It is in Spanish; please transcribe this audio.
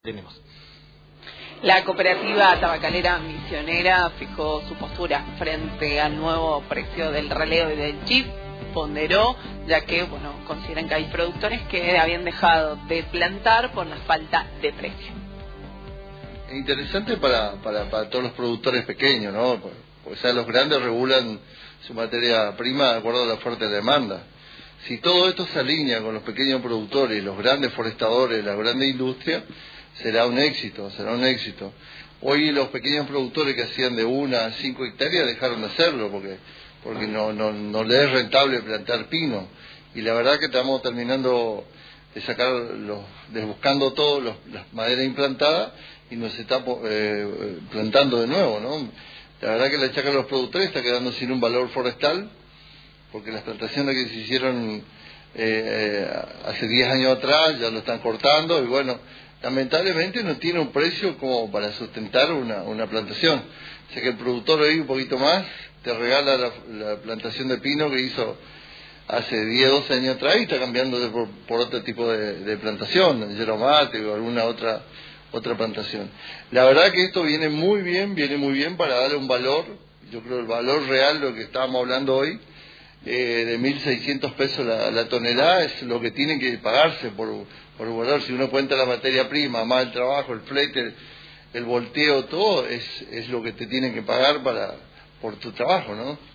tenemos. La cooperativa tabacalera Misionera fijó su postura frente al nuevo precio del relevo y del chip. Ponderó, ya que consideran que hay productores que habían dejado de plantar por la falta de precio. Interesante para todos los productores pequeños, ¿no? Porque los grandes regulan su materia prima de acuerdo a la fuerte demanda. Si todo esto se alinea con los pequeños productores, los grandes forestadores, la grande industria, será un éxito. Hoy los pequeños productores que hacían de 1 a 5 hectáreas dejaron de hacerlo porque no les es rentable plantar pino. Y la verdad que estamos terminando de sacar, buscando todas las maderas implantadas y nos está plantando de nuevo, ¿no? La verdad que la chacra de los productores está quedando sin un valor forestal porque las plantaciones que se hicieron hace 10 años atrás ya lo están cortando y lamentablemente no tiene un precio como para sustentar una plantación. O sea que el productor hoy un poquito más te regala la plantación de pino que hizo hace 10, 12 años atrás y está cambiando por otro tipo de plantación, yerba mate o alguna otra plantación. La verdad que esto viene muy bien para darle un valor, yo creo el valor real, lo que estábamos hablando hoy, de 1.600 pesos la tonelada, es lo que tienen que pagarse por valor. Si uno cuenta la materia prima, más el trabajo, el flete, el volteo, todo, es lo que te tienen que pagar por tu trabajo, ¿no?